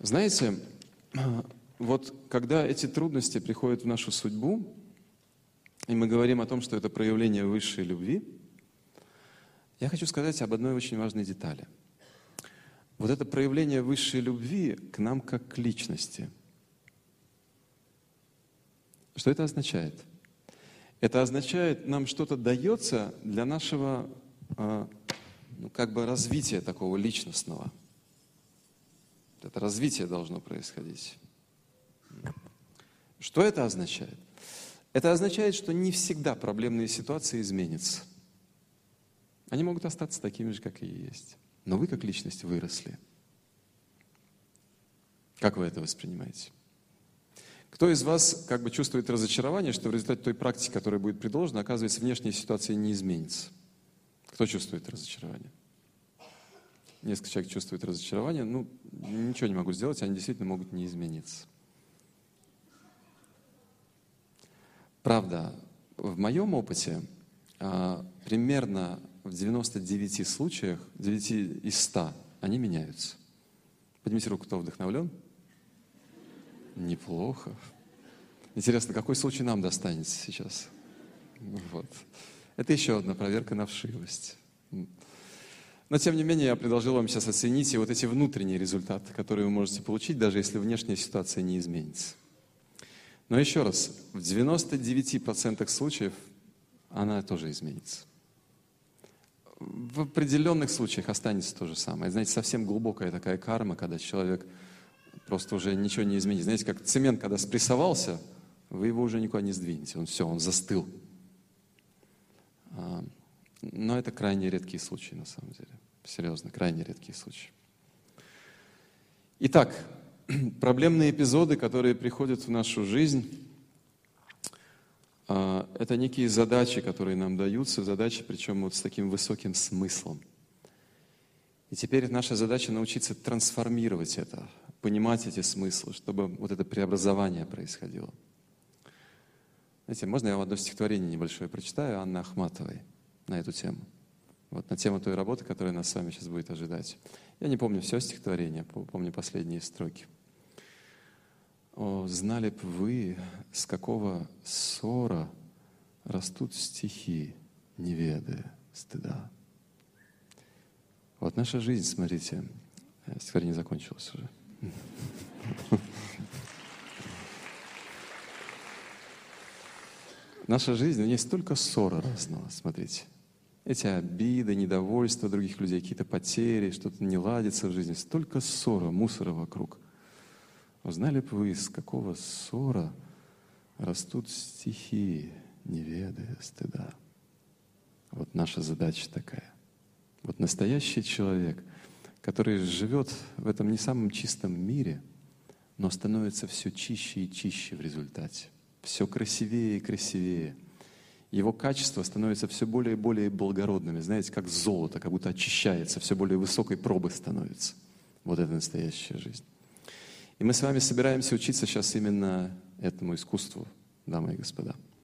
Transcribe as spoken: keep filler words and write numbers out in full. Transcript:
Знаете, вот когда эти трудности приходят в нашу судьбу, и мы говорим о том, что это проявление высшей любви, я хочу сказать об одной очень важной детали. Вот это проявление высшей любви к нам как к личности. Что это означает? Это означает, нам что-то дается для нашего ну, как бы развития такого личностного. Это развитие должно происходить. Что это означает? Это означает, что не всегда проблемные ситуации изменятся. Они могут остаться такими же, как и есть. Но вы как личность выросли. Как вы это воспринимаете? Кто из вас как бы чувствует разочарование, что в результате той практики, которая будет предложена, оказывается, внешняя ситуация не изменится? Кто чувствует разочарование? Несколько человек чувствует разочарование. Ну, ничего не могу сделать, они действительно могут не измениться. Правда, в моем опыте а, примерно в девяноста девяти случаях, девяти из ста, они меняются. Поднимите руку, кто вдохновлен. Неплохо. Интересно, какой случай нам достанется сейчас? Вот. Это еще одна проверка на вшивость. Но, тем не менее, я предложил вам сейчас оценить и вот эти внутренние результаты, которые вы можете получить, даже если внешняя ситуация не изменится. Но еще раз, в девяноста девяти процентах случаев она тоже изменится. В определенных случаях останется то же самое. Знаете, совсем глубокая такая карма, когда человек просто уже ничего не изменит. Знаете, как цемент, когда спрессовался, вы его уже никуда не сдвинете. Он все, он застыл. Но это крайне редкие случаи, на самом деле. Серьезно, крайне редкие случаи. Итак, проблемные эпизоды, которые приходят в нашу жизнь, это некие задачи, которые нам даются, задачи, причем вот с таким высоким смыслом. И теперь наша задача научиться трансформировать это, понимать эти смыслы, чтобы вот это преобразование происходило. Знаете, можно я вам одно стихотворение небольшое прочитаю Анны Ахматовой на эту тему? Вот на тему той работы, которая нас с вами сейчас будет ожидать. Я не помню все стихотворение, помню последние строки. «О, знали б вы, с какого ссора растут стихи, не ведая стыда». Вот наша жизнь, смотрите, стихотворение закончилось уже. Наша жизнь, у нее столько ссора разного, смотрите. Эти обиды, недовольства других людей, какие-то потери, что-то не ладится в жизни. Столько ссора, мусора вокруг. Узнали бы вы, с какого ссора растут стихи, не ведая стыда. Вот наша задача такая. Вот настоящий человек, который живет в этом не самом чистом мире, но становится все чище и чище в результате. Все красивее и красивее. Его качества становятся все более и более благородными. Знаете, как золото, как будто очищается, все более высокой пробы становится. Вот это настоящая жизнь. И мы с вами собираемся учиться сейчас именно этому искусству, дамы и господа.